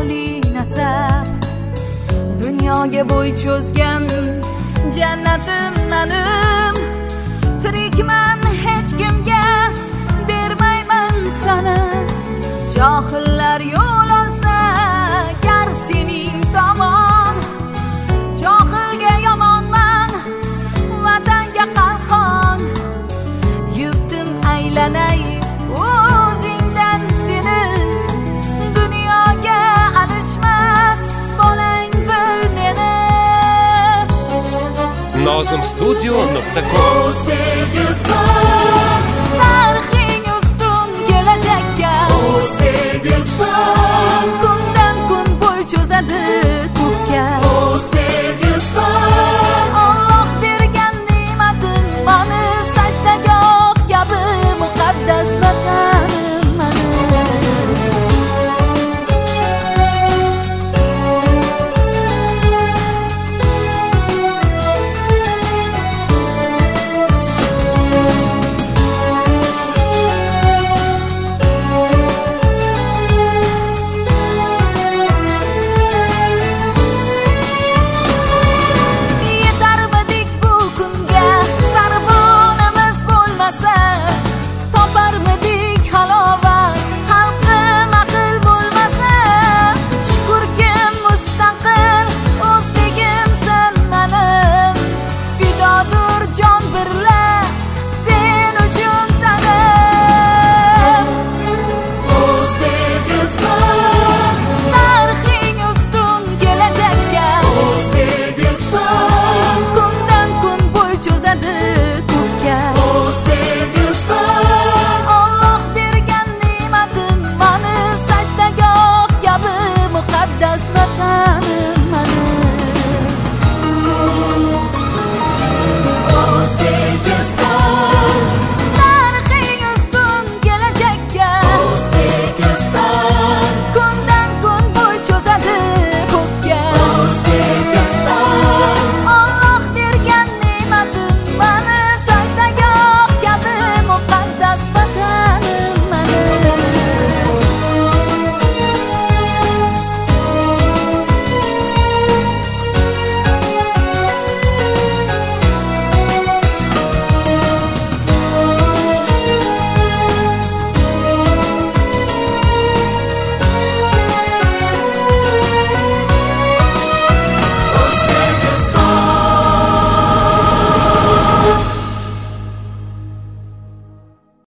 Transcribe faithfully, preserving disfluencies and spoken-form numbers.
oliy nasab, dunyoga bo'y cho'zgan jannatim menim. Tirikman hech kimga bermayman sana, johillar yo'l olsa gar sening tomon. Johilga yomonman, vatanga qalqon, yurtim aylanay o'zingdan seni. Dunyoga alishmas bolang bil meni. nozim studio nuqta com